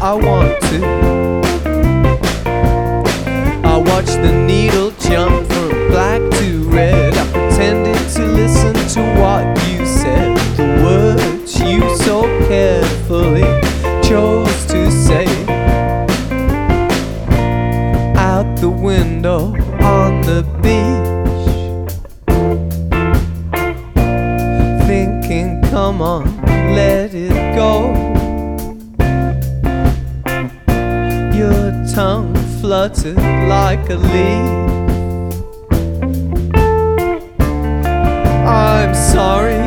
I want to. I watched the needle jump from black to red. I pretended to listen to what you said, the words you so carefully chose to say. Out the window on the beach, thinking, come on, let it go. Your tongue fluttered like a leaf. I'm sorry